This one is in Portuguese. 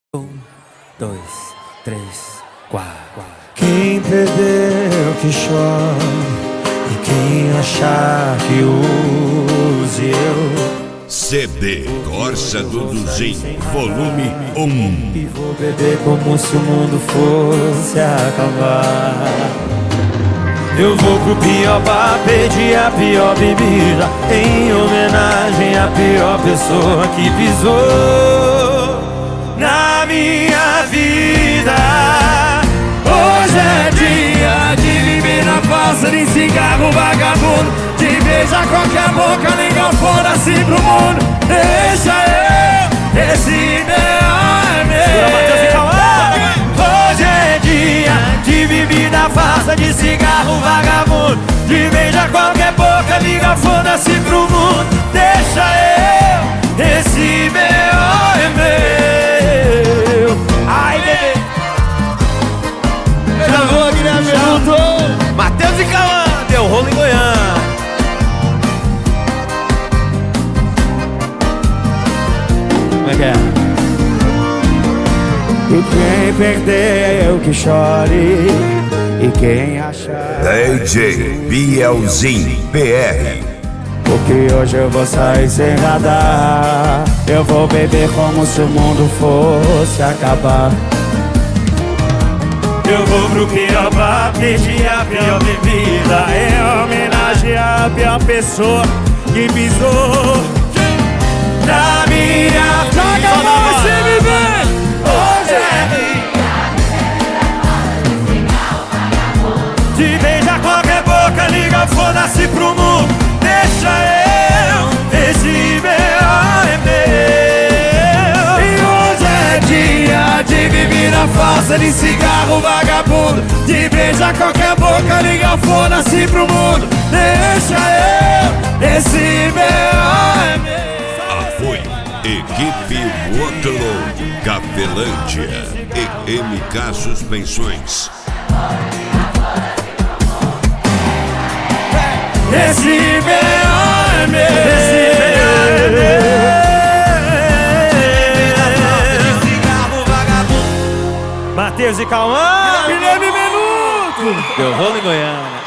Um, dois, três, quatro. Quem perdeu que chora, e quem achar que use eu. CD Corsa do Duzin, volume 1. E vou beber como se o mundo fosse acabar. Eu vou pro pior bar, pedir a pior bebida, em homenagem à pior pessoa que pisou na minha vida. Hoje é dia de viver na farsa, de cigarro vagabundo, de beijar qualquer boca, ligar foda-se pro mundo. Deixa eu, esse meu é meu. Hoje é dia de bebida farsa, de cigarro vagabundo, de beijar qualquer boca, liga foda-se pro mundo. Deixa eu, esse meu é meu. Ai, bebê. Gravou, Guilherme, junto. Matheus e Cauã, deu rolo em Goiânia. Como é que é? E quem perdeu que chore, e quem achar DJ Bielzinho BR. porque hoje eu vou sair sem radar. Eu vou beber como se o mundo fosse acabar. Eu vou pro pior bar, pedir a pior bebida, em homenagem à pior pessoa que pisou na minha vida. Hoje é de beijar qualquer boca, liga foda-se pro mundo. Deixa eu, esse meu é meu. E hoje é dia de bebida falsa, de cigarro vagabundo, de beijar qualquer boca, liga foda-se pro mundo. Deixa eu, esse meu é meu. Apoio Equipe Waterloo, Cafelândia e MK Suspensões. Esse meu é meu. Esse meu é meu. Matheus e Cauã, Guilherme Menuto. Deu rolo em Goiânia.